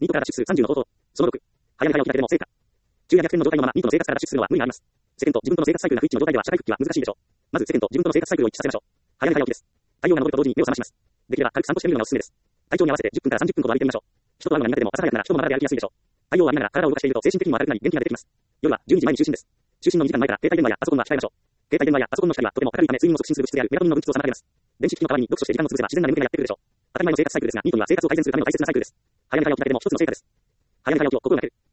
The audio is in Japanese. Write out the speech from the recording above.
ニートから脱出する30の方法。その6。早め早起きだけでも成果。昼夜逆転の状態のままニートの生活から脱出するのは無理があります。世間と自分との生活サイクルが不一致の状態では社会復帰は難しいでしょう。まず世間と自分との生活サイクルを一致させましょう。早め早起きです。太陽が昇ると同時に目を覚まします。できれば軽く散歩してみるのがおすすめです。体調に合わせて10分から30分ほど歩いてみましょう。人と会うのが苦手でも朝早くなら人と学で歩きやすいでしょう。太陽を浴びながら体を動かしていると精神的にも明るくなり元気が出てきます。夜は12時前に就寝です。就寝の2時間前から携帯電話やパソコンは控えましょう。携帯電話やパソコンの光はとても明るいため睡眠を促進する物質であるメラトニンの分泌を妨げます。電子機器の代わりに読書して時間を潰せば自然な眠気がやってくるでしょう。当たり前の生活サイクルですが、ニートには生活を改善するための大切なサイクルです。早め早起きだけでも一つの成果です。早め早起きを心がける。